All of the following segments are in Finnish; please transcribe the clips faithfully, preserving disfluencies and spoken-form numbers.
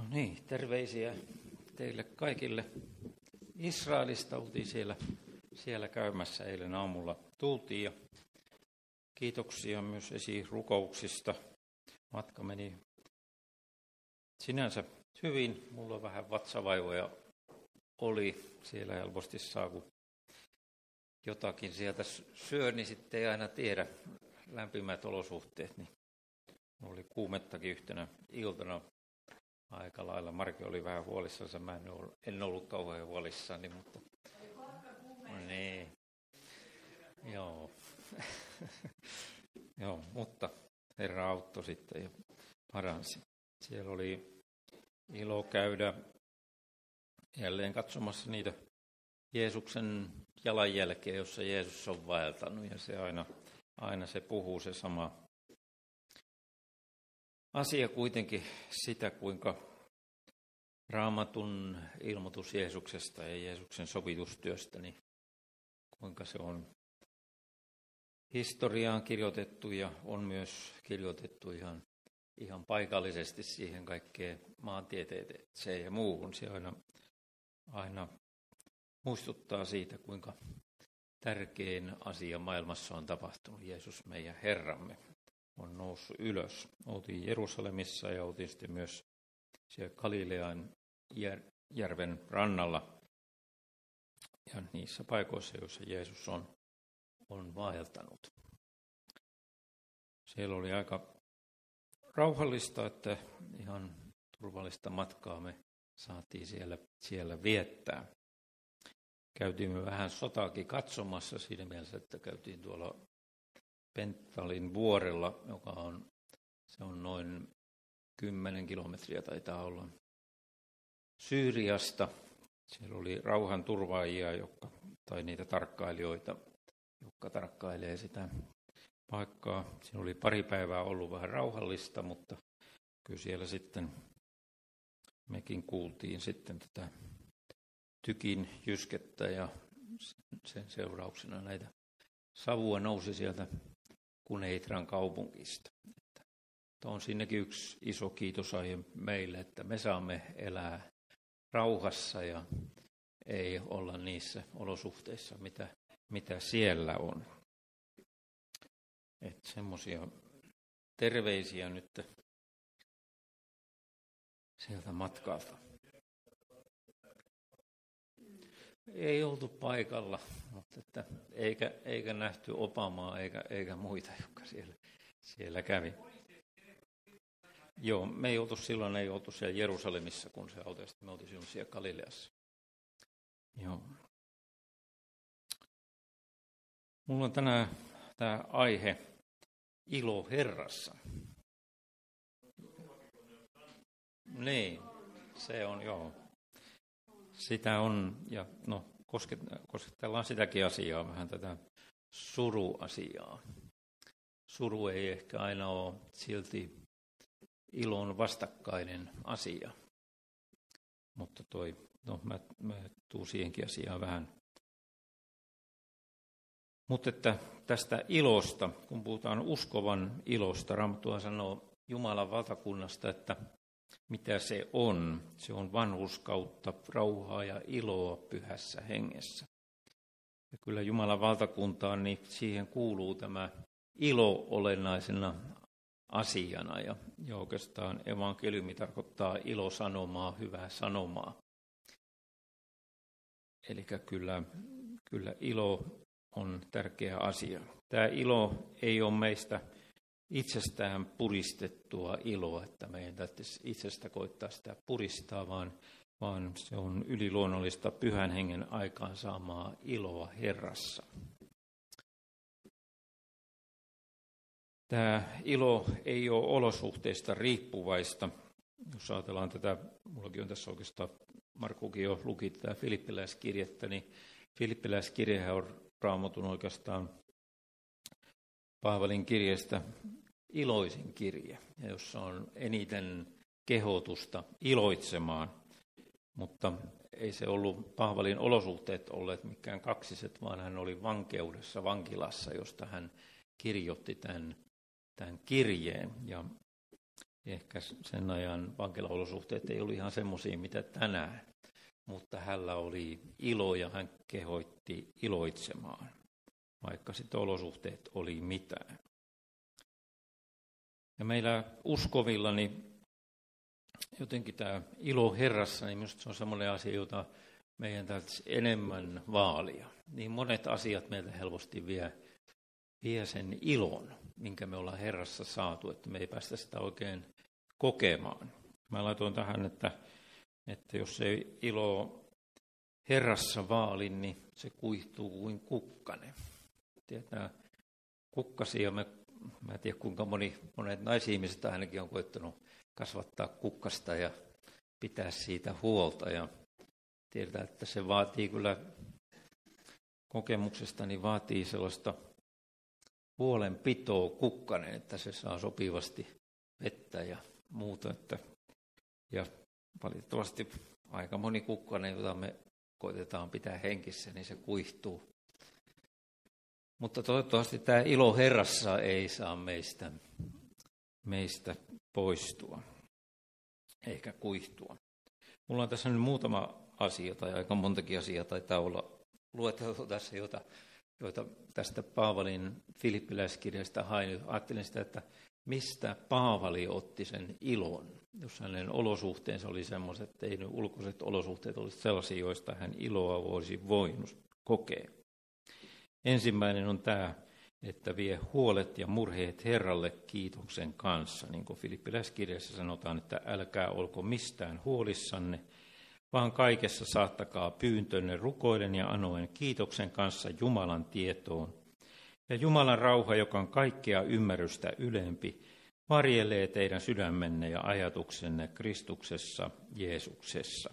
niin, terveisiä teille kaikille. Israelista oltiin siellä, siellä käymässä eilen aamulla. Tultiin ja kiitoksia myös esirukouksista. Matka meni sinänsä hyvin. Mulla on vähän vatsavaivoja oli. Siellä helposti saa, kun jotakin sieltä syö, niin sitten ei aina tiedä lämpimät olosuhteet. Niin oli kuumettakin yhtenä iltana. Aika lailla. Marki oli vähän huolissaan, mä en ollut, en ollut kauhean huolissani, mutta... Niin. Joo. Joo, mutta Herra auttoi sitten ja paransi. Siellä oli ilo käydä jälleen katsomassa niitä Jeesuksen jalanjälkeä, jossa Jeesus on vaeltanut, ja se aina, aina se puhuu se sama asia kuitenkin sitä, kuinka Raamatun ilmoitus Jeesuksesta ja Jeesuksen sovitustyöstä, niin kuinka se on historiaan kirjoitettu ja on myös kirjoitettu ihan, ihan paikallisesti siihen kaikkeen maantieteeseen ja muuhun. Se aina, aina muistuttaa siitä, kuinka tärkein asia maailmassa on tapahtunut. Jeesus, meidän Herramme, on noussut ylös. Oltiin Jerusalemissa ja oltiin sitten myös siellä Galilean järven rannalla ja niissä paikoissa, joissa Jeesus on, on vaeltanut. Siellä oli aika rauhallista, että ihan turvallista matkaa me saatiin siellä, siellä viettää. Käytiin me vähän sotaakin katsomassa siinä mielessä, että käytiin tuolla Pentalin vuorella, joka on, se on noin kymmenen kilometriä taitaa olla Syyriasta. Siellä oli rauhanturvaajia, jotka, tai niitä tarkkailijoita, jotka tarkkailee sitä paikkaa. Siinä oli pari päivää ollut vähän rauhallista, mutta kyllä siellä sitten mekin kuultiin sitten tätä tykin jyskettä ja sen seurauksena näitä savua nousi sieltä Kuneitran kaupunkista. Että on siinäkin yksi iso kiitosaihe meille, että me saamme elää rauhassa ja ei olla niissä olosuhteissa, mitä, mitä siellä on. Että semmoisia terveisiä nyt sieltä matkalta. Ei oltu paikalla, mutta että eikä, eikä nähty Obamaa eikä, eikä muita, jotka siellä, siellä kävi. Joo, me ei oltu silloin, ei oltu siellä Jerusalemissa, kun se autoi, me oltiin silloin siellä Galileassa. Joo. Mulla on tänään tämä aihe ilo Herrassa. Niin, se on, joo. Sitä on, ja no, kosketellaan sitäkin asiaa, vähän tätä suruasiaa. Suru ei ehkä aina ole silti ilon vastakkainen asia, mutta toi, no mä, mä tuun siihenkin asiaan vähän. Mutta että tästä ilosta, kun puhutaan uskovan ilosta, Raamattu sanoo Jumalan valtakunnasta, että mitä se on. Se on vanhurskautta, rauhaa ja iloa pyhässä hengessä. Ja kyllä Jumalan valtakuntaan, niin siihen kuuluu tämä ilo olennaisena asiana. Ja, ja oikeastaan evankeliumi tarkoittaa ilosanomaa, hyvää sanomaa. Eli kyllä, kyllä ilo on tärkeä asia. Tämä ilo ei ole meistä itsestään puristettua iloa, että meidän täytyisi itsestä koittaa sitä puristaa, vaan, vaan se on yliluonnollista pyhän hengen aikaansaamaa iloa Herrassa. Tämä ilo ei ole olosuhteista riippuvaista. Jos ajatellaan tätä, minullakin on tässä oikeastaan, Markkukin jo luki tätä Filippiläiskirjettä, niin Filippiläiskirjehän on Raamatun oikeastaan Paavalin kirjeestä iloisin kirje, jossa on eniten kehotusta iloitsemaan, mutta ei se ollut Paavalin olosuhteet olleet mikään kaksiset, vaan hän oli vankeudessa, vankilassa, josta hän kirjoitti tämän, tämän kirjeen. Ja, Ehkä sen ajan vankilaolosuhteet ei ollut ihan semmoisia, mitä tänään, mutta hänellä oli ilo ja hän kehoitti iloitsemaan, vaikka sitten olosuhteet oli mitään. Ja meillä uskovilla, niin jotenkin tämä ilo Herrassa, niin minusta se on semmoinen asia, jota meidän täytyisi enemmän vaalia. Niin monet asiat meiltä helposti vie, vie sen ilon, minkä me ollaan Herrassa saatu, että me ei päästä sitä oikein kokemaan. Mä laitoin tähän, että, että jos ei ilo Herrassa vaali, niin se kuihtuu kuin kukkanen. Tietää kukkasia, me, mä en tiedä kuinka moni, monet naisihmiset ainakin on koettanut kasvattaa kukkasta ja pitää siitä huolta. Ja tiedetään, että se vaatii kyllä kokemuksesta, niin vaatii sellaista huolenpitoa kukkanen, että se saa sopivasti vettä ja muuta. Että, ja valitettavasti aika moni kukkanen, jota me koitetaan pitää henkissä, niin se kuihtuu. Mutta toivottavasti tämä ilo Herrassa ei saa meistä, meistä poistua, eikä kuihtua. Mulla on tässä nyt muutama asia, tai aika montakin asiaa taitaa olla lueteltu tässä, joita, joita tästä Paavalin Filippiläiskirjasta hain. Ajattelin sitä, että mistä Paavali otti sen ilon, jos hänen olosuhteensa oli semmoiset, että ei ne ulkoiset olosuhteet olisi sellaisia, joista hän iloa voisi voinut kokea. Ensimmäinen on tämä, että vie huolet ja murheet Herralle kiitoksen kanssa. Niin kuin Filippiläiskirjassa sanotaan, että älkää olko mistään huolissanne, vaan kaikessa saattakaa pyyntönne rukoiden ja anoen kiitoksen kanssa Jumalan tietoon. Ja Jumalan rauha, joka on kaikkea ymmärrystä ylempi, varjelee teidän sydämenne ja ajatuksenne Kristuksessa Jeesuksessa.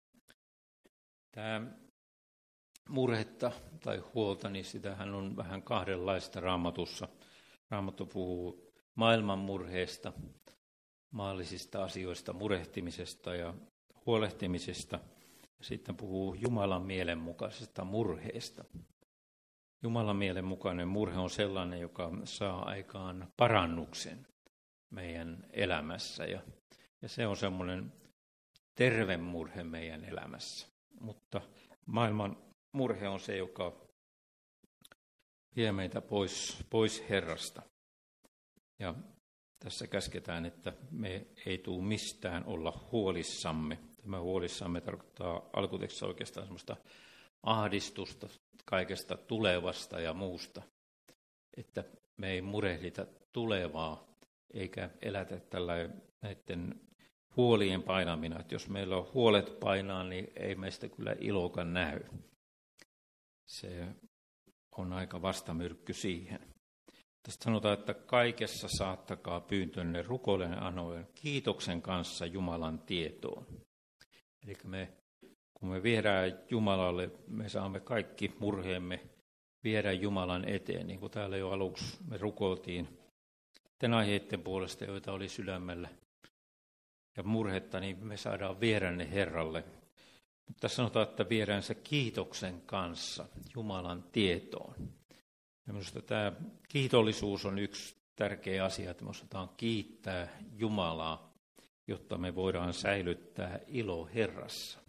Tämä murhetta tai huolta, niin sitähän on vähän kahdenlaista Raamatussa. Raamattu puhuu maailman murheesta, maallisista asioista, murehtimisesta ja huolehtimisesta. Sitten puhuu Jumalan mielenmukaisesta murheesta. Jumalan mielenmukainen murhe on sellainen, joka saa aikaan parannuksen meidän elämässä. Ja, ja se on semmoinen terve murhe meidän elämässä. Mutta maailman murhe on se, joka vie meitä pois, pois Herrasta. Ja tässä käsketään, että me ei tule mistään olla huolissamme. Tämä huolissamme tarkoittaa alkutekstissä oikeastaan semmoista ahdistusta kaikesta tulevasta ja muusta. Että me ei murehdita tulevaa, eikä elätä tällä näiden huolien painamina. Että jos meillä on huolet painaa, niin ei meistä kyllä ilokaan näy. Se on aika vastamyrkky siihen. Tästä sanotaan, että kaikessa saattakaa pyyntönne rukoilen anoen kiitoksen kanssa Jumalan tietoon. Eli me, kun me viedään Jumalalle, me saamme kaikki murheemme viedä Jumalan eteen. Niin kuin täällä jo aluksi me rukoiltiin den aiheiden puolesta, joita oli sydämellä ja murhetta, niin me saadaan viedä ne Herralle. Mutta tässä sanotaan, että viedään se kiitoksen kanssa Jumalan tietoon. Ja minusta tämä kiitollisuus on yksi tärkeä asia, että me osataan kiittää Jumalaa, jotta me voidaan säilyttää ilo Herrassa.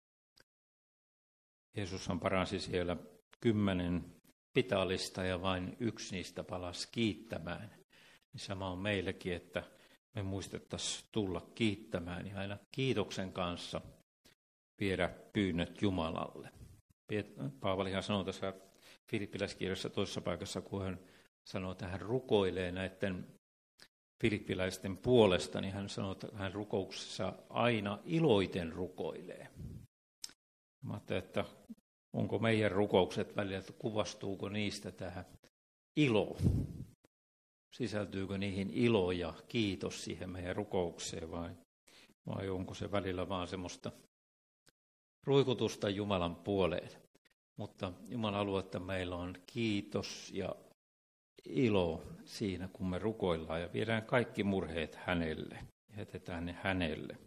Jeesushan paransi siellä kymmenen pitallista ja vain yksi niistä palasi kiittämään. Niin sama on meillekin, että me muistettaisiin tulla kiittämään ja aina kiitoksen kanssa viedä pyynnöt Jumalalle. Paavalihan sanoo tässä Filippiläiskirjassa toisessa paikassa, kun hän sanoo, että hän rukoilee näiden filippiläisten puolesta, niin hän sanoo, että hän rukouksessa aina iloiten rukoilee. Mä ajattelin, että onko meidän rukoukset välillä, että kuvastuuko niistä tähän ilo? Sisältyykö niihin ilo ja kiitos siihen meidän rukoukseen vai, vai onko se välillä vaan semmoista ruikutusta Jumalan puoleen? Mutta Jumala haluaa, että meillä on kiitos ja ilo siinä, kun me rukoillaan ja viedään kaikki murheet hänelle ja jätetään ne hänelle.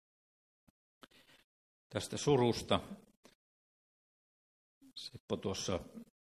Tästä surusta Seppo tuossa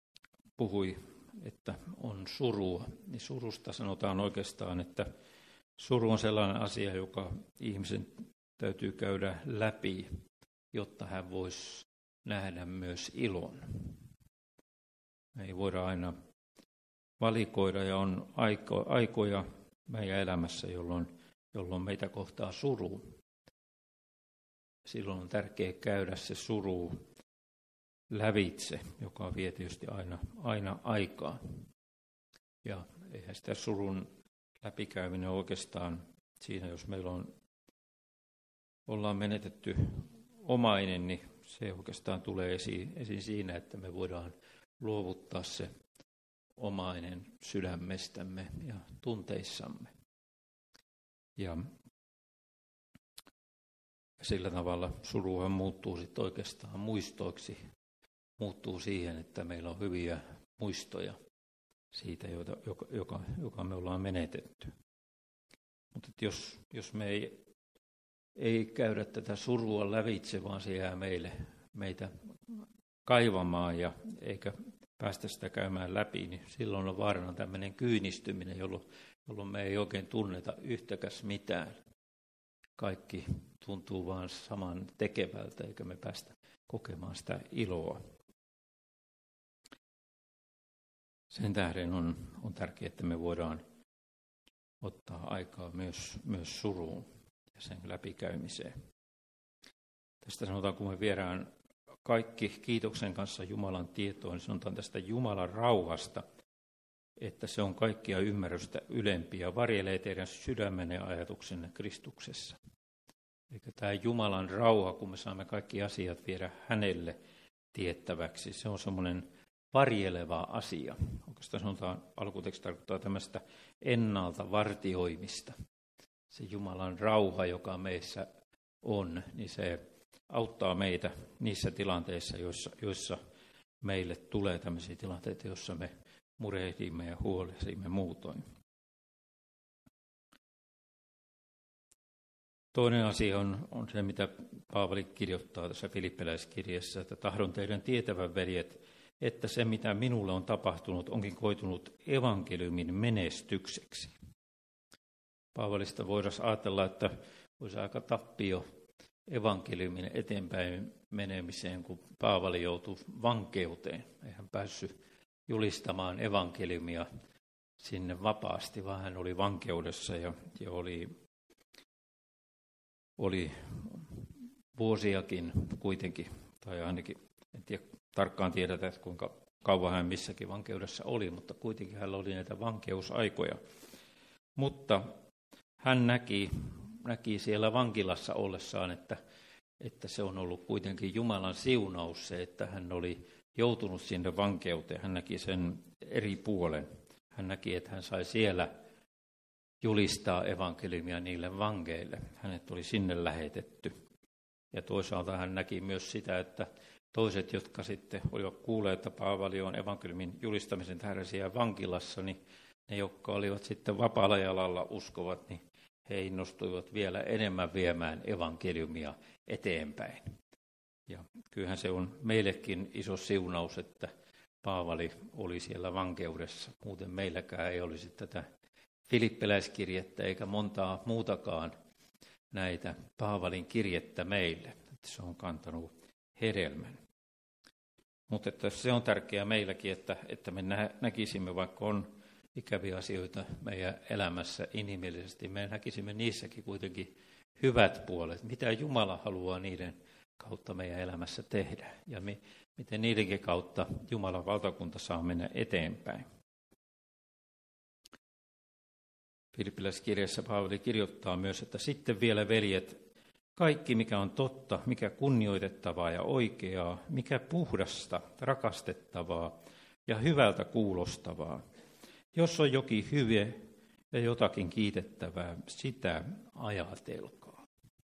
puhui, että on surua. Niin surusta sanotaan oikeastaan, että Suru on sellainen asia, joka ihmisen täytyy käydä läpi, jotta hän voisi nähdä myös ilon. Me ei voida aina valikoida ja on aiko, aikoja meidän elämässä, jolloin, jolloin meitä kohtaa suru. Silloin on tärkeää käydä se suru lävitse, joka vie tietysti aina, aina aikaa. Ja eihän sitä surun läpikäyminen oikeastaan siinä, jos meillä on, ollaan menetetty omainen, niin se oikeastaan tulee esiin, esiin siinä, että me voidaan luovuttaa se omainen sydämestämme ja tunteissamme. Ja sillä tavalla suruhan muuttuu sitten oikeastaan muistoiksi, muuttuu siihen, että meillä on hyviä muistoja siitä, jota, joka, joka, joka me ollaan menetetty. Mutta jos, jos me ei, ei käydä tätä surua lävitse, vaan se jää meille, meitä kaivamaan ja eikä päästä sitä käymään läpi, niin silloin on vaarana tämmöinen kyynistyminen, jolloin, jolloin me ei oikein tunneta yhtäkäs mitään. Kaikki tuntuu vaan saman tekevältä, eikä me päästä kokemaan sitä iloa. Sen tähden on, on tärkeää, että me voidaan ottaa aikaa myös, myös suruun ja sen läpikäymiseen. Tästä sanotaan, kun me viedään kaikki kiitoksen kanssa Jumalan tietoon, niin sanotaan tästä Jumalan rauhasta, että se on kaikkia ymmärrystä ylempi ja varjelee teidän sydämenne ja ajatuksenne Kristuksessa. Eli tämä Jumalan rauha, kun me saamme kaikki asiat viedä hänelle tiettäväksi, se on semmoinen varjeleva asia. Oikeastaan sanotaan, alkuteksti tarkoittaa tämmöistä ennalta vartioimista. Se Jumalan rauha, joka meissä on, niin se auttaa meitä niissä tilanteissa, joissa, joissa meille tulee tämmöisiä tilanteita, joissa me murehdimme ja huolehdimme muutoin. Toinen asia on, on se, mitä Paavali kirjoittaa tässä Filippiläiskirjassa, että tahdon teidän tietävän, veljet, että se, mitä minulle on tapahtunut, onkin koitunut evankeliumin menestykseksi. Paavalista voidaan ajatella, että olisi aika tappio evankeliumin eteenpäin menemiseen, kun Paavali joutui vankeuteen. Ei hän päässyt julistamaan evankeliumia sinne vapaasti, vaan hän oli vankeudessa ja, ja oli, oli vuosiakin kuitenkin, tai ainakin en tiedä, tarkkaan tiedetä, että kuinka kauan hän missäkin vankeudessa oli, mutta kuitenkin hänellä oli näitä vankeusaikoja. Mutta hän näki, näki siellä vankilassa ollessaan, että, että se on ollut kuitenkin Jumalan siunaus se, että hän oli joutunut sinne vankeuteen. Hän näki sen eri puolen. Hän näki, että hän sai siellä julistaa evankeliumia niille vangeille. Hänet oli sinne lähetetty. Ja toisaalta hän näki myös sitä, että toiset, jotka sitten olivat kuulleet, että Paavali on evankeliumin julistamisen tähden siellä vankilassa, niin ne, jotka olivat sitten vapaalla jalalla uskovat, niin he innostuivat vielä enemmän viemään evankeliumia eteenpäin. Ja kyllähän se on meillekin iso siunaus, että Paavali oli siellä vankeudessa. Muuten meilläkään ei olisi tätä Filippiläiskirjettä eikä montaa muutakaan näitä Paavalin kirjettä meille. Että se on kantanut hedelmän. Mutta että se on tärkeää meilläkin, että, että me näkisimme, vaikka on ikäviä asioita meidän elämässä inhimillisesti, me näkisimme niissäkin kuitenkin hyvät puolet, mitä Jumala haluaa niiden kautta meidän elämässä tehdä ja me, miten niidenkin kautta Jumalan valtakunta saa mennä eteenpäin. Filippiläiskirjassa Paavali kirjoittaa myös, että sitten vielä veljet, kaikki mikä on totta, mikä kunnioitettavaa ja oikeaa, mikä puhdasta, rakastettavaa ja hyvältä kuulostavaa, jos on jokin hyvä ja jotakin kiitettävää, sitä ajatelkaa.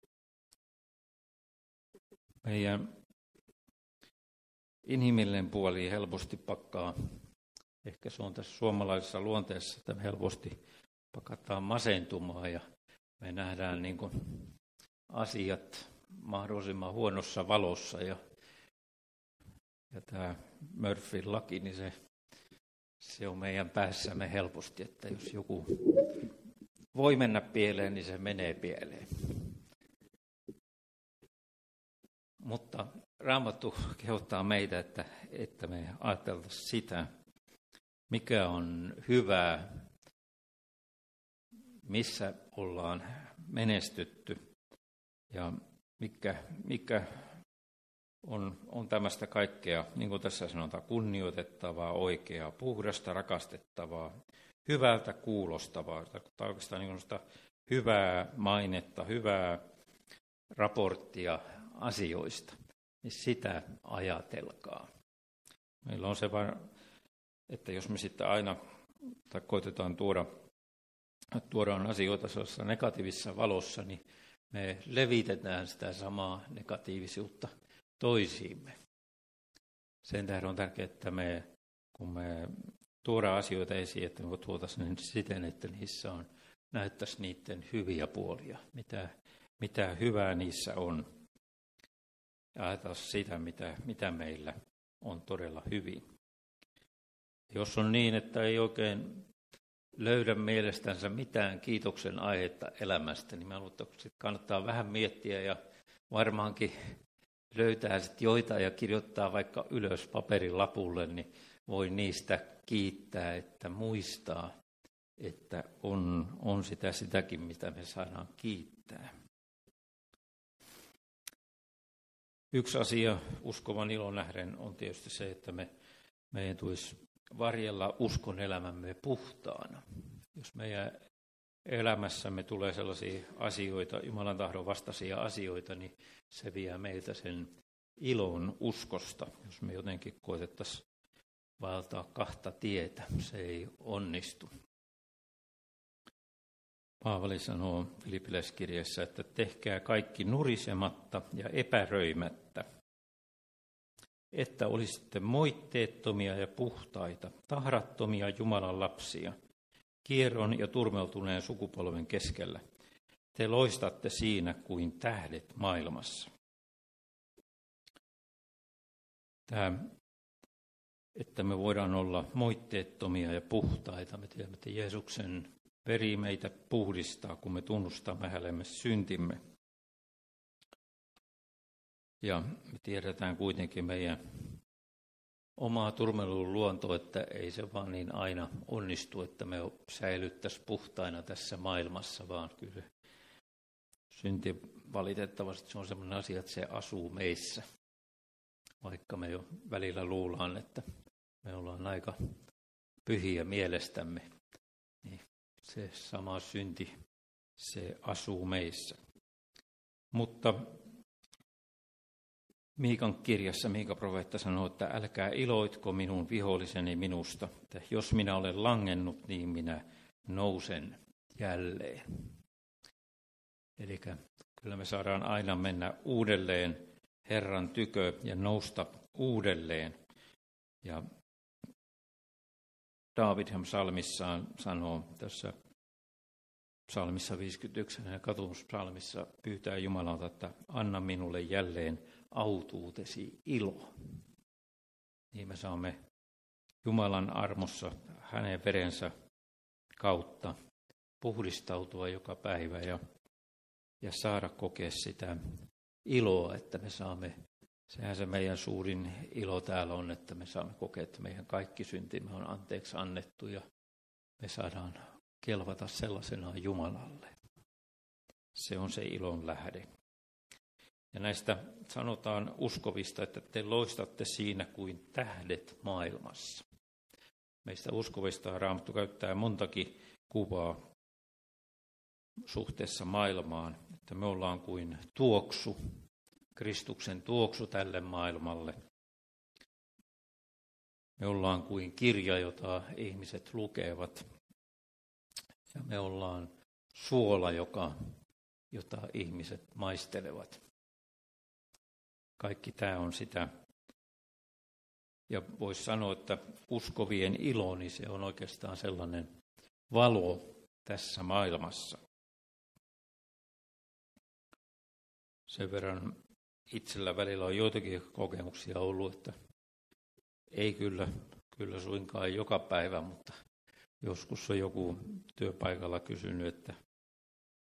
Meidän inhimillinen puoli helposti pakkaa, ehkä se on tässä suomalaisessa luonteessa, että me helposti pakataan masentumaan ja me nähdään niin kuin asiat mahdollisimman huonossa valossa. Ja, ja tämä Murphyn laki, niin se, se on meidän päässämme helposti, että jos joku voi mennä pieleen, niin se menee pieleen. Mutta Raamattu kehottaa meitä, että, että me ajateltaisiin sitä, mikä on hyvää, missä ollaan menestytty ja mikä, mikä on, on tämmöistä kaikkea, niin kuin tässä sanotaan, kunnioitettavaa, oikeaa, puhdasta, rakastettavaa, hyvältä kuulostavaa, tai oikeastaan niin kuin hyvää mainetta, hyvää raporttia asioista, niin sitä ajatelkaa. Meillä on se vain, että jos me sitten aina tai koitetaan tuoda, tuodaan asioita sellaisessa negatiivisessa valossa, niin me levitetään sitä samaa negatiivisuutta toisiimme. Sen tähden on tärkeää, että me, kun me tuodaan asioita esiin, että me tuotaisiin siten, että niissä on, näyttäisi niiden hyviä puolia, mitä, mitä hyvää niissä on. Ja ajatella sitä, mitä, mitä meillä on todella hyvin. Jos on niin, että ei oikein löydä mielestänsä mitään kiitoksen aihetta elämästä, niin mä luulen, että kannattaa vähän miettiä ja varmaankin löytää sitten joitain ja kirjoittaa vaikka ylös paperin lapulle, niin voi niistä kiittää, että muistaa, että on, on sitä sitäkin, mitä me saadaan kiittää. Yksi asia uskovan ilon nähden on tietysti se, että me, meidän tulisi varjella uskon elämämme puhtaana. Jos meidän elämässämme tulee sellaisia asioita, Jumalan tahdon vastaisia asioita, niin se vie meiltä sen ilon uskosta. Jos me jotenkin koetettaisiin vaeltaa kahta tietä, se ei onnistu. Paavali sanoo Filippiläiskirjeessä, että tehkää kaikki nurisematta ja epäröimättä, että olisitte moitteettomia ja puhtaita, tahrattomia Jumalan lapsia, kierron ja turmeltuneen sukupolven keskellä. Te loistatte siinä kuin tähdet maailmassa. Tämä, että me voidaan olla moitteettomia ja puhtaita. Me tiedämme, että Jeesuksen veri meitä puhdistaa, kun me tunnustamme hänelle syntimme. Ja me tiedetään kuitenkin meidän omaa turmelun luontoa, että ei se vaan niin aina onnistu, että me säilyttäisiin puhtaina tässä maailmassa, vaan kyllä synti valitettavasti se on sellainen asia, että se asuu meissä. Vaikka me jo välillä luullaan, että me ollaan aika pyhiä mielestämme, niin se sama synti, se asuu meissä. Mutta Miikan kirjassa Miika profeetta sanoo, että älkää iloitko minun viholliseni minusta, että jos minä olen langennut, niin minä nousen jälleen. Eli kyllä me saadaan aina mennä uudelleen Herran tykö ja nousta uudelleen. Ja Daavidhan psalmissaan sanoo tässä psalmissa viisikymmentäyksi ja katumuspsalmissa pyytää Jumalalta, että anna minulle jälleen autuutesi ilo. Niin me saamme Jumalan armossa hänen verensä kautta puhdistautua joka päivä ja, ja saada kokea sitä iloa, että me saamme, sehän se meidän suurin ilo täällä on, että me saamme kokea, että meidän kaikki syntimme on anteeksi annettu ja me saadaan kelvata sellaisenaan Jumalalle. Se on se ilon lähde. Ja näistä sanotaan uskovista, että te loistatte siinä kuin tähdet maailmassa. Meistä uskovista Raamattu käyttää montakin kuvaa suhteessa maailmaan, että me ollaan kuin tuoksu, Kristuksen tuoksu tälle maailmalle. Me ollaan kuin kirja, jota ihmiset lukevat. Ja me ollaan suola, joka, jota ihmiset maistelevat. Kaikki tämä on sitä. Ja voisi sanoa, että uskovien ilo, niin se on oikeastaan sellainen valo tässä maailmassa. Sen verran itsellä välillä on joitakin kokemuksia ollut, että ei kyllä, kyllä suinkaan joka päivä, mutta joskus on joku työpaikalla kysynyt, että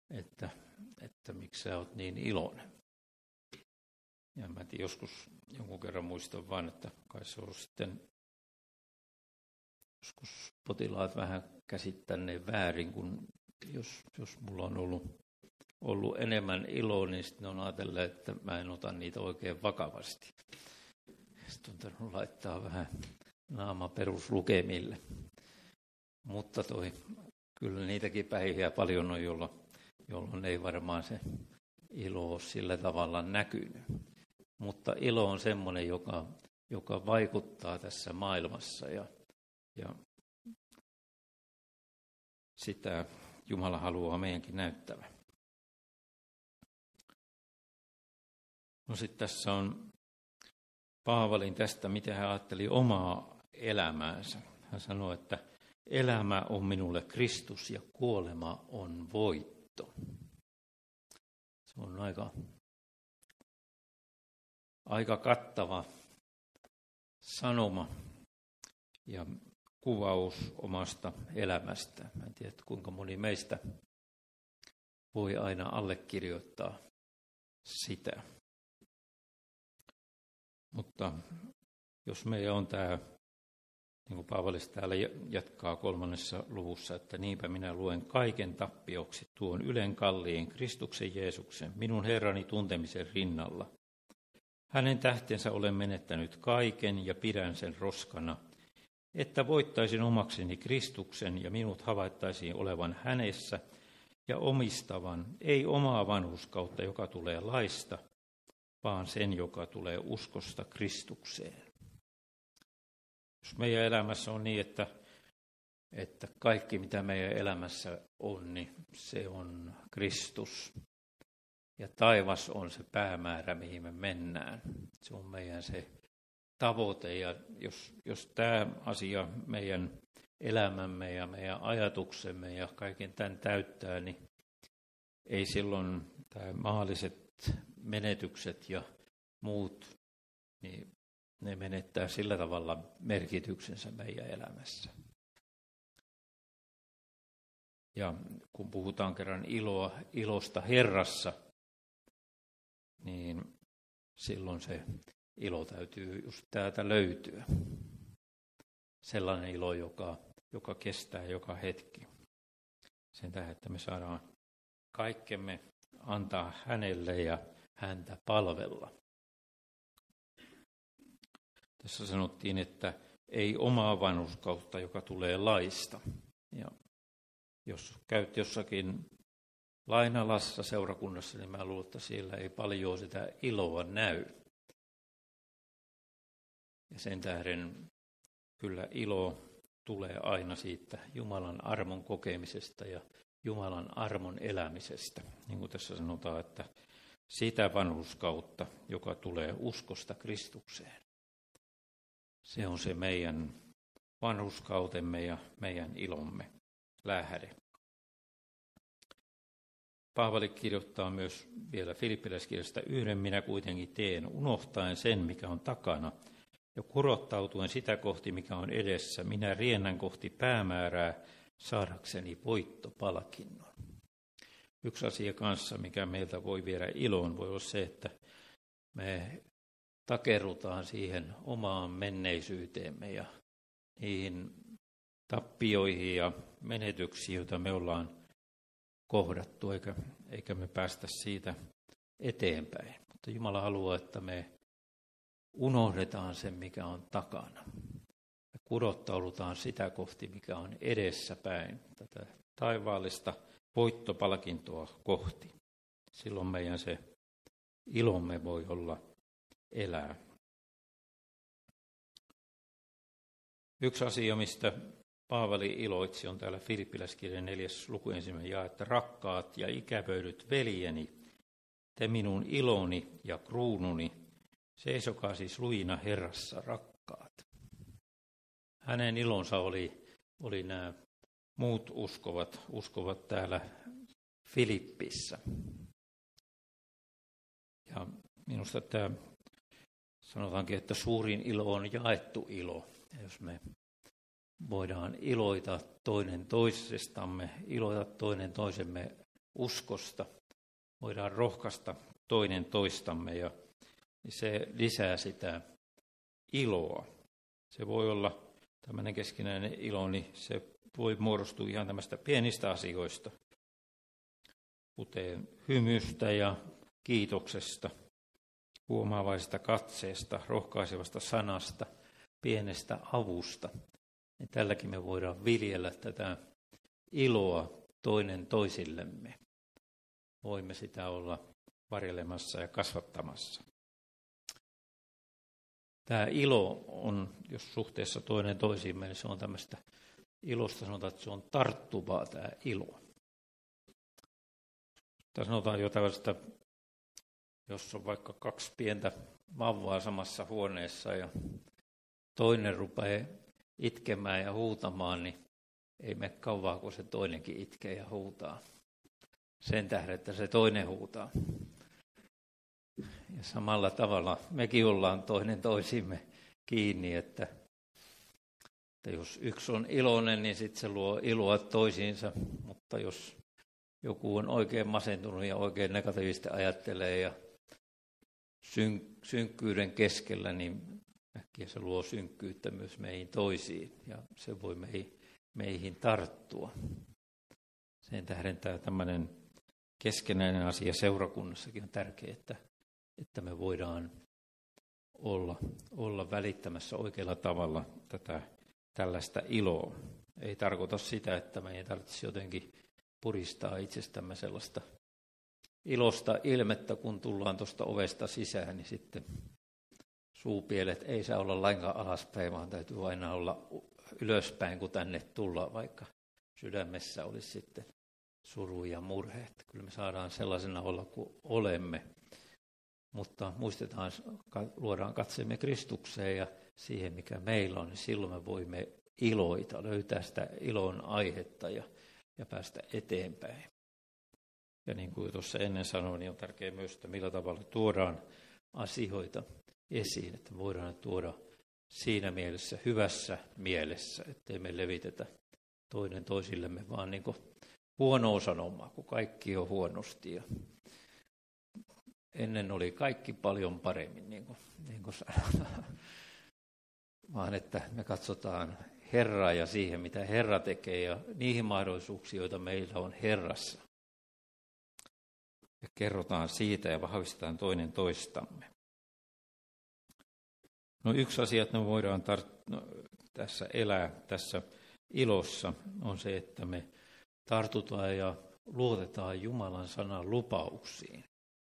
että, että miksi sä oot niin iloinen. Ja mä tiedän, joskus jonkun kerran muistan vaan, että kai se on sitten joskus potilaat vähän käsittäneen väärin, kun jos, jos mulla on ollut, ollut enemmän iloa, niin sitten ne on ajatellut, että mä en ota niitä oikein vakavasti. Sitten on tarvinnut laittaa vähän naama peruslukemille. Mutta toi, kyllä niitäkin päiviä paljon on, jolloin, jolloin ei varmaan se ilo ole sillä tavalla näkynyt. Mutta ilo on semmoinen, joka, joka vaikuttaa tässä maailmassa ja, ja sitä Jumala haluaa meidänkin näyttävän. No sitten tässä on Paavalin tästä, miten hän ajatteli omaa elämäänsä. Hän sanoi, että elämä on minulle Kristus ja kuolema on voitto. Se on aika, aika kattava sanoma ja kuvaus omasta elämästä. Mä en tiedä, kuinka moni meistä voi aina allekirjoittaa sitä. Mutta jos meillä on tämä, niin kuin Paavallis täällä jatkaa kolmannessa luvussa, että niinpä minä luen kaiken tappioksi tuon ylen kalliin Kristuksen Jeesuksen, minun Herrani tuntemisen rinnalla. Hänen tähtensä olen menettänyt kaiken ja pidän sen roskana, että voittaisin omakseni Kristuksen ja minut havaittaisiin olevan hänessä ja omistavan, ei omaa vanhurskautta, joka tulee laista, vaan sen, joka tulee uskosta Kristukseen. Jos meidän elämässä on niin, että, että kaikki mitä meidän elämässä on, niin se on Kristus. Ja taivas on se päämäärä, mihin me mennään. Se on meidän se tavoite. Ja jos, jos tämä asia meidän elämämme ja meidän ajatuksemme ja kaiken tämän täyttää, niin ei silloin tämä maalliset menetykset ja muut, niin ne menettää sillä tavalla merkityksensä meidän elämässä. Ja kun puhutaan kerran iloa, ilosta Herrassa, niin silloin se ilo täytyy just täältä löytyä. Sellainen ilo, joka, joka kestää joka hetki. Sen tähden, että me saadaan kaikkemme antaa hänelle ja häntä palvella. Tässä sanottiin, että ei omaa vanhurskautta, joka tulee laista. Ja jos käyt jossakin lainalassa seurakunnassa, niin mä luulen, että siellä ei paljon sitä iloa näy. Ja sen tähden kyllä ilo tulee aina siitä Jumalan armon kokemisesta ja Jumalan armon elämisestä. Niin kuin tässä sanotaan, että sitä vanhurskautta, joka tulee uskosta Kristukseen. Se on se meidän vanhurskautemme ja meidän ilomme lähde. Paavali kirjoittaa myös vielä Filippiläiskirjasta yhden minä kuitenkin teen, unohtaen sen, mikä on takana, ja kurottautuen sitä kohti, mikä on edessä. Minä riennän kohti päämäärää saadakseni voittopalkinnon. Yksi asia kanssa, mikä meiltä voi viedä iloon, voi olla se, että me takerrutaan siihen omaan menneisyyteemme ja niihin tappioihin ja menetyksiin, joita me ollaan kohdattu, eikä, eikä me päästä siitä eteenpäin. Mutta Jumala haluaa, että me unohdetaan sen, mikä on takana. Me kurottaudutaan sitä kohti, mikä on edessäpäin, tätä taivaallista voittopalkintoa kohti. Silloin meidän se ilomme voi olla elää. Yksi asia, mistä Paavali iloitsi, on täällä Filippiläiskirjan neljäs luku ensimmäinen jae, että rakkaat ja ikävöidyt veljeni, te minun iloni ja kruununi, seisokaa siis lujina Herrassa, rakkaat. Hänen ilonsa oli, oli nämä muut uskovat, uskovat täällä Filippissä. Ja minusta tämä sanotaankin, että suurin ilo on jaettu ilo. Ja jos me voidaan iloita toinen toisestamme, iloita toinen toisemme uskosta, voidaan rohkaista toinen toistamme ja se lisää sitä iloa. Se voi olla tämmöinen keskinäinen ilo, niin se voi muodostua ihan tämmöistä pienistä asioista, kuten hymystä ja kiitoksesta, huomaavaisesta katseesta, rohkaisevasta sanasta, pienestä avusta. Ja tälläkin me voidaan viljellä tätä iloa toinen toisillemme. Voimme sitä olla varjelemassa ja kasvattamassa. Tämä ilo on, jos suhteessa toinen toisiimme, niin se on tämmöistä ilosta, sanotaan, että se on tarttuvaa tämä ilo. Tämä sanotaan jo tällaista, jos on vaikka kaksi pientä vauvaa samassa huoneessa ja toinen rupeaa itkemään ja huutamaan, niin ei mene kauaa, kun se toinenkin itkee ja huutaa. Sen tähden, että se toinen huutaa. Ja samalla tavalla mekin ollaan toinen toisimme kiinni, että, että jos yksi on iloinen, niin sitten se luo iloa toisiinsa, mutta jos joku on oikein masentunut ja oikein negatiivisesti ajattelee ja syn- synkkyyden keskellä, niin äkkiä se luo synkkyyttä myös meihin toisiin ja se voi meihin, meihin tarttua. Sen tähden tämä tämmöinen keskenäinen asia seurakunnassakin on tärkeää, että, että me voidaan olla, olla välittämässä oikealla tavalla tätä tällaista iloa. Ei tarkoita sitä, että me ei tarvitsisi jotenkin puristaa itsestämme sellaista ilosta ilmettä, kun tullaan tuosta ovesta sisään, niin sitten suupielet ei saa olla lainkaan alaspäin, vaan täytyy aina olla ylöspäin, kun tänne tullaan, vaikka sydämessä olisi sitten suru ja murhe. Kyllä me saadaan sellaisena olla kuin olemme, mutta muistetaan, luodaan katseemme Kristukseen ja siihen, mikä meillä on, niin silloin me voimme iloita, löytää sitä ilon aihetta ja, ja päästä eteenpäin. Ja niin kuin tuossa ennen sanoin, niin on tärkeää myös, että millä tavalla tuodaan asioita esiin, että voidaan tuoda siinä mielessä, hyvässä mielessä, ettei me levitetä toinen toisillemme, vaan niin kuin huonoa sanomaa, kun kaikki on huonosti. Ja ennen oli kaikki paljon paremmin, niin kuin, niin kuin sanotaan. Vaan että me katsotaan Herraa ja siihen, mitä Herra tekee ja niihin mahdollisuuksiin, joita meillä on Herrassa. Ja kerrotaan siitä ja vahvistetaan toinen toistamme. No yksi asia, että me voidaan tar- no, tässä elää tässä ilossa, on se, että me tartutaan ja luotetaan Jumalan sanan lupauksiin.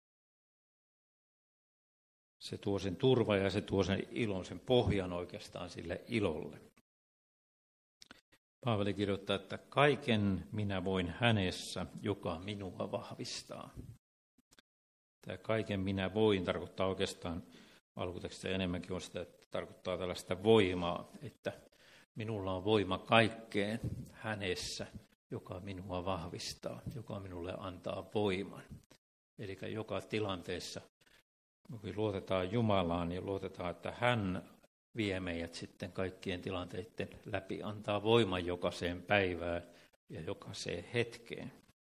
Se tuo sen turvan ja se tuo sen ilon, sen pohjan oikeastaan sille ilolle. Paavali kirjoittaa, että kaiken minä voin hänessä, joka minua vahvistaa. Tämä kaiken minä voin tarkoittaa oikeastaan, alkutekstissä enemmänkin on sitä, että tarkoittaa tällaista voimaa, että minulla on voima kaikkeen hänessä, joka minua vahvistaa, joka minulle antaa voiman. Eli joka tilanteessa, kun luotetaan Jumalaan ja luotetaan, että hän vie meidät sitten kaikkien tilanteiden läpi, antaa voiman jokaiseen päivään ja jokaiseen hetkeen.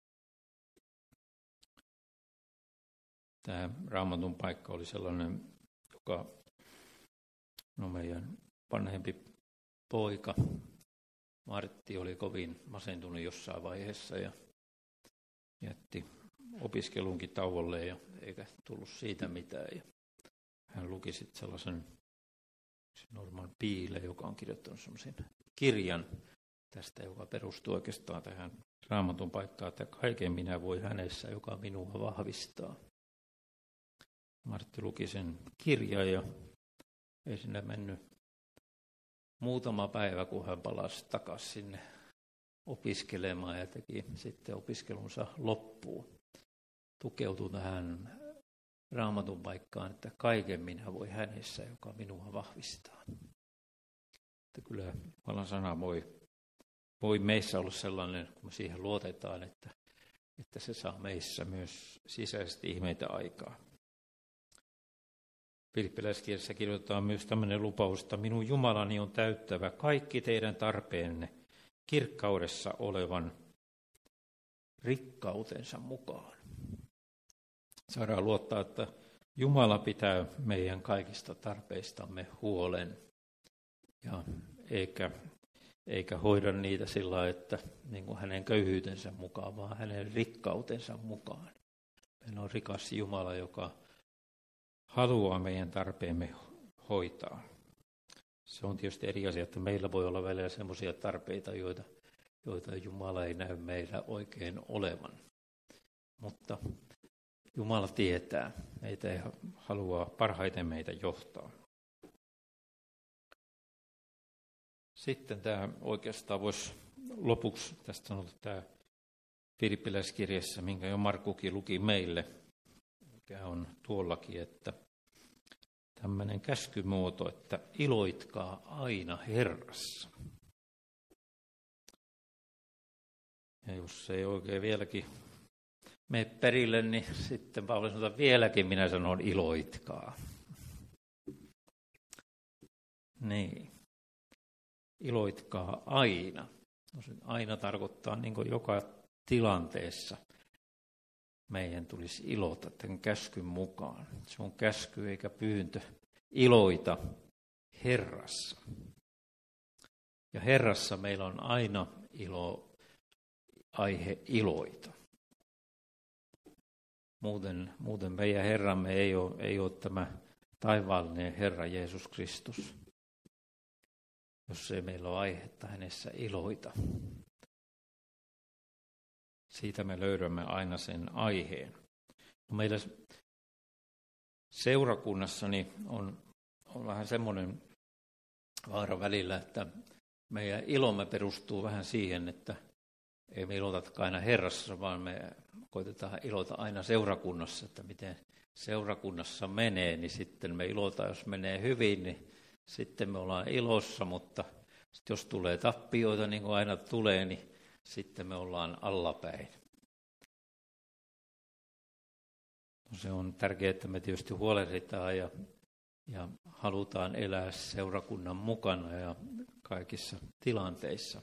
Tämä Raamatun paikka oli sellainen, joka no meidän vanhempi poika Martti oli kovin masentunut jossain vaiheessa ja jätti opiskelunkin tauolle ja eikä tullut siitä mitään. Ja hän luki sitten sellaisen Norman Peale, joka on kirjoittanut sellaisen kirjan tästä, joka perustuu oikeastaan tähän Raamatun paikkaan, että kaiken minä voi hänessä, joka minua vahvistaa. Martti luki sen kirjan ja ei sinne mennyt muutama päivä, kun hän palasi takaisin sinne opiskelemaan ja teki sitten opiskelunsa loppuun. Tukeutui tähän Raamatun paikkaan, että kaiken minä voi hänessä, joka minua vahvistaa. Että kyllä Jumalan sana voi, voi meissä olla sellainen, kun me siihen luotetaan, että, että se saa meissä myös sisäisesti ihmeitä aikaa. Filippiläiskirjassa kirjoitetaan myös tämmöinen lupaus, että minun Jumalani on täyttävä kaikki teidän tarpeenne kirkkaudessa olevan rikkautensa mukaan. Saadaan luottaa, että Jumala pitää meidän kaikista tarpeistamme huolen ja eikä, eikä hoida niitä sillä, että niin kuin hänen köyhyytensä mukaan, vaan hänen rikkautensa mukaan. Meillä on rikas Jumala, joka haluaa meidän tarpeemme hoitaa. Se on tietysti eri asia, että meillä voi olla välillä sellaisia tarpeita, joita, joita Jumala ei näy meillä oikein olevan. Mutta Jumala tietää, meitä ei halua parhaiten meitä johtaa. Sitten tämä oikeastaan voisi lopuksi, tästä on tämä Filippiläiskirjassa, minkä jo Markkukin luki meille, mikä on tuollakin, että tämmöinen käskymuoto, että iloitkaa aina Herrassa. Ja jos ei oikein vieläkin mene perille, niin sitten Paavali sanoo, että vieläkin minä sanon iloitkaa. Niin, iloitkaa aina. No, se aina tarkoittaa niin kuin joka tilanteessa meidän tulisi ilota tämän käskyn mukaan. Se on käsky eikä pyyntö. Iloita Herrassa. Ja Herrassa meillä on aina ilo, aihe iloita. Muuten, muuten meidän Herramme ei ole, ei ole tämä taivaallinen Herra Jeesus Kristus, jos ei meillä ole aihetta hänessä iloita. Siitä me löydämme aina sen aiheen. No meillä seurakunnassani on, on vähän semmoinen vaara välillä, että meidän ilomme perustuu vähän siihen, että ei me ilota aina Herrassa, vaan me koitetaan ilota aina seurakunnassa, että miten seurakunnassa menee, niin sitten me ilotaan, jos menee hyvin, niin sitten me ollaan ilossa, mutta jos tulee tappioita, niin kuin aina tulee, niin sitten me ollaan allapäin. No se on tärkeää, että me tietysti huolehditaan ja, ja halutaan elää seurakunnan mukana ja kaikissa tilanteissa.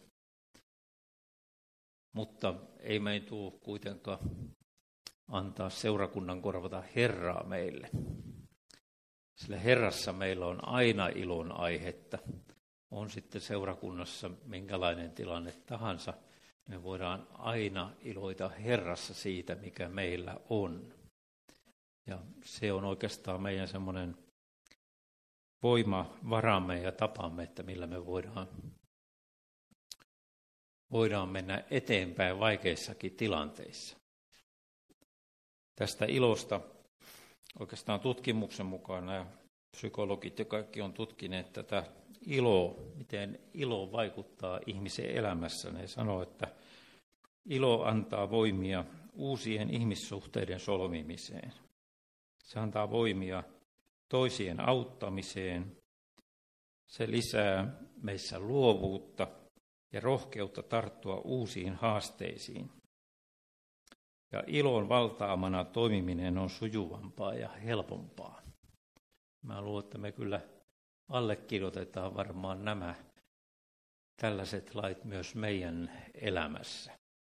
Mutta ei meidän tule kuitenkaan antaa seurakunnan korvata Herraa meille. Sillä Herrassa meillä on aina ilon aihetta. On sitten seurakunnassa minkälainen tilanne tahansa. Me voidaan aina iloita Herrassa siitä, mikä meillä on. Ja se on oikeastaan meidän semmoinen voimavaramme ja tapamme, että millä me voidaan, voidaan mennä eteenpäin vaikeissakin tilanteissa. Tästä ilosta oikeastaan tutkimuksen mukaan nämä psykologit ja kaikki on tutkineet tätä iloa, miten ilo vaikuttaa ihmisen elämässä. Ne sanoo, että ilo antaa voimia uusien ihmissuhteiden solmimiseen. Se antaa voimia toisien auttamiseen. Se lisää meissä luovuutta ja rohkeutta tarttua uusiin haasteisiin. Ja ilon valtaamana toimiminen on sujuvampaa ja helpompaa. Mä luulen, että me kyllä allekirjoitetaan varmaan nämä tällaiset lait myös meidän elämässä.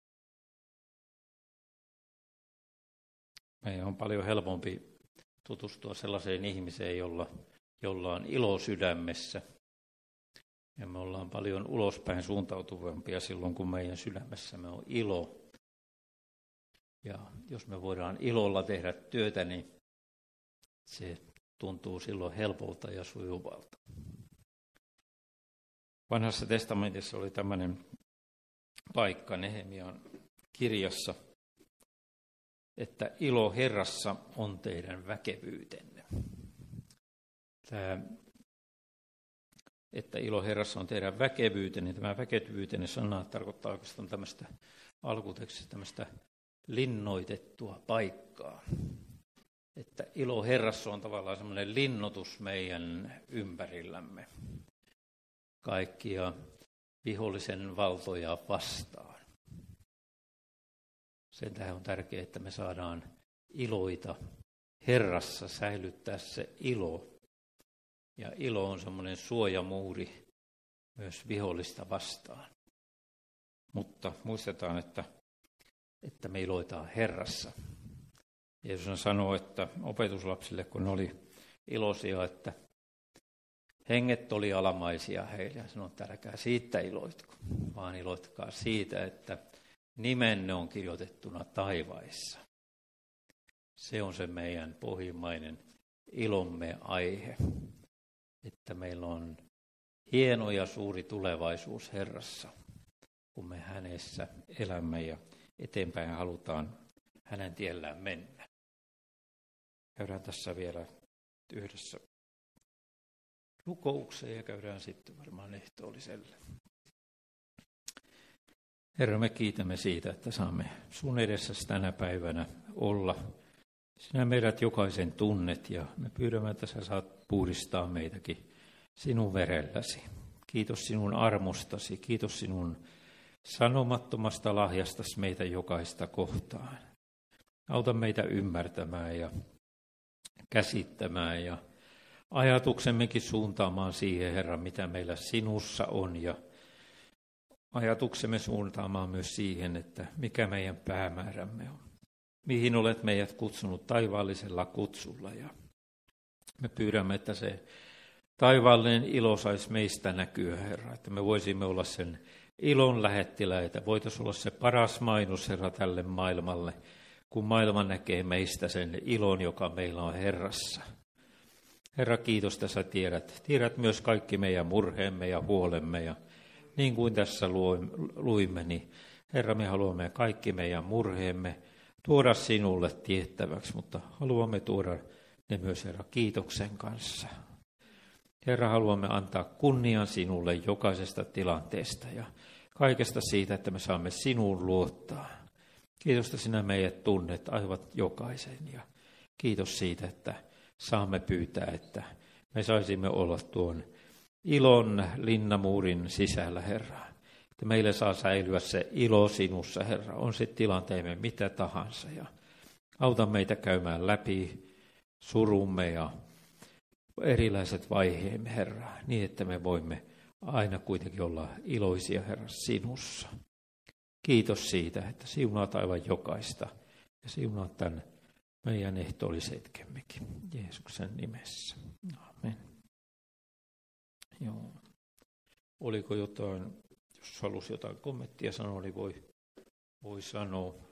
Meidän on paljon helpompi tutustua sellaiseen ihmiseen, jolla, jolla on ilo sydämessä. Ja me ollaan paljon ulospäin suuntautuvampia silloin, kun meidän sydämessämme on ilo. Ja jos me voidaan ilolla tehdä työtä, niin se tuntuu silloin helpolta ja sujuvalta. Vanhassa testamentissa oli tämmöinen paikka Nehemian kirjassa, että ilo Herrassa on teidän väkevyytenne. Tämä, että ilo Herrassa on teidän väkevyytenne, tämä väkevyytenne sana tarkoittaa oikeastaan tämmöistä alkutekstistä tämmöistä linnoitettua paikkaa. Että ilo Herrassa on tavallaan semmoinen linnoitus meidän ympärillämme kaikkia vihollisen valtoja vastaan. Sen tähden on tärkeää, että me saadaan iloita Herrassa, säilyttää se ilo. Ja ilo on semmoinen suojamuuri myös vihollista vastaan. Mutta muistetaan, että että me iloitaan Herrassa. Jeesus sanoi, että opetuslapsille, kun ne oli iloisia, että henget oli alamaisia heille, ja sanoi, että älkää siitä iloitko, vaan iloitkaa siitä, että nimenne on kirjoitettuna taivaissa. Se on se meidän pohjimmainen ilomme aihe, että meillä on hieno ja suuri tulevaisuus Herrassa, kun me hänessä elämme ja eteenpäin halutaan hänen tiellään mennä. Käydään tässä vielä yhdessä rukoukseen ja käydään sitten varmaan ehtoolliselle. Herra, me kiitämme siitä, että saamme sun edessäsi tänä päivänä olla. Sinä meidät jokaisen tunnet ja me pyydämme, että sä saat puhdistaa meitäkin sinun verelläsi. Kiitos sinun armostasi, kiitos sinun sanomattomasta lahjastasi meitä jokaista kohtaan. Auta meitä ymmärtämään ja käsittämään ja ajatuksemmekin suuntaamaan siihen, Herra, mitä meillä sinussa on, ja ajatuksemme suuntaamaan myös siihen, että mikä meidän päämäärämme on. Mihin olet meidät kutsunut taivaallisella kutsulla, ja me pyydämme, että se taivaallinen ilo saisi meistä näkyä, Herra, että me voisimme olla sen ilon lähettiläitä. Voitaisiin olla se paras mainos, Herra, tälle maailmalle, kun maailma näkee meistä sen ilon, joka meillä on Herrassa. Herra, kiitos, että sä tiedät. Tiedät myös kaikki meidän murheemme ja huolemme. Ja niin kuin tässä luimme, niin Herra, me haluamme kaikki meidän murheemme tuoda sinulle tiettäväksi, mutta haluamme tuoda ne myös, Herra, kiitoksen kanssa. Herra, haluamme antaa kunnian sinulle jokaisesta tilanteesta ja kaikesta siitä, että me saamme sinuun luottaa. Kiitos, että sinä meidät tunnet aivan jokaisen, ja kiitos siitä, että saamme pyytää, että me saisimme olla tuon ilon linnamuurin sisällä, Herra. Että meille saa säilyä se ilo sinussa, Herra, on se tilanteemme mitä tahansa. Ja auta meitä käymään läpi surumme ja erilaiset vaiheemme, Herra, niin että me voimme aina kuitenkin olla iloisia, Herra, sinussa. Kiitos siitä, että siunaat aivan jokaista ja siunaat tämän meidän ehtoollisetkemmekin Jeesuksen nimessä. Amen. Joo. Oliko jotain, jos halusi jotain kommenttia sanoa, niin voi, voi sanoa.